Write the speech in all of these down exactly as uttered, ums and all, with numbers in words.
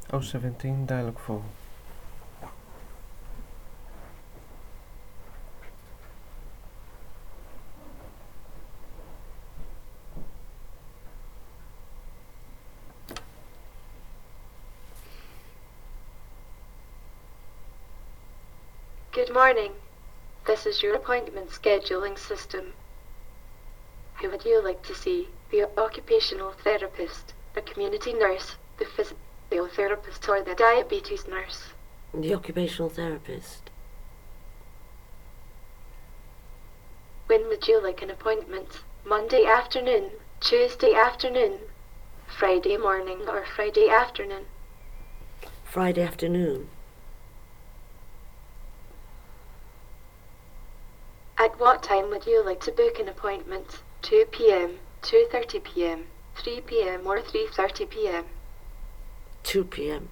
oh seventeen, dialogue four. Good morning. This is your appointment scheduling system. Who would you like to see? The occupational therapist, the community nurse, the physiotherapist, or the diabetes nurse? The occupational therapist. When would you like an appointment? Monday afternoon, Tuesday afternoon, Friday morning, or Friday afternoon? Friday afternoon. At what time would you like to book an appointment? two p.m., two thirty p.m., three p.m. or three thirty p.m.? two p.m.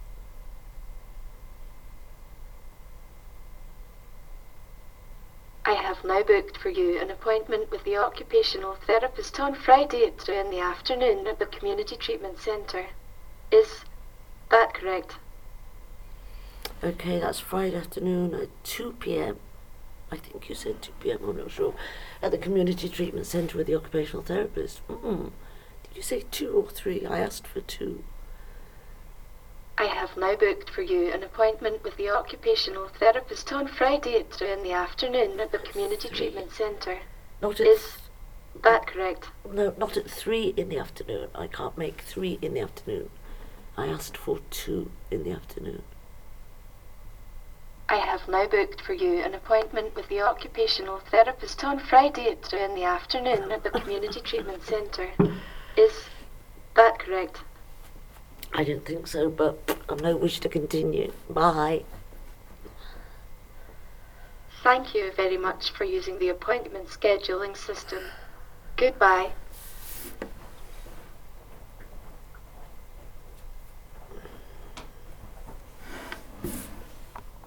I have now booked for you an appointment with the occupational therapist on Friday at two in the afternoon at the Community Treatment Centre. Is that correct? Okay, that's Friday afternoon at two p.m. I think you said two p.m, I'm not sure. At the Community Treatment Centre with the occupational therapist. Mm-mm. Did you say two or three? I asked for two. I have now booked for you an appointment with the occupational therapist on Friday at two in the afternoon at the Community Treatment Centre. Not at Is that correct? No, not at three in the afternoon. I can't make three in the afternoon. I asked for two in the afternoon. I have now booked for you an appointment with the occupational therapist on Friday at two in the afternoon at the Community Treatment Centre. Is that correct? I didn't think so, but I've no wish to continue. Bye. Thank you very much for using the appointment scheduling system. Goodbye.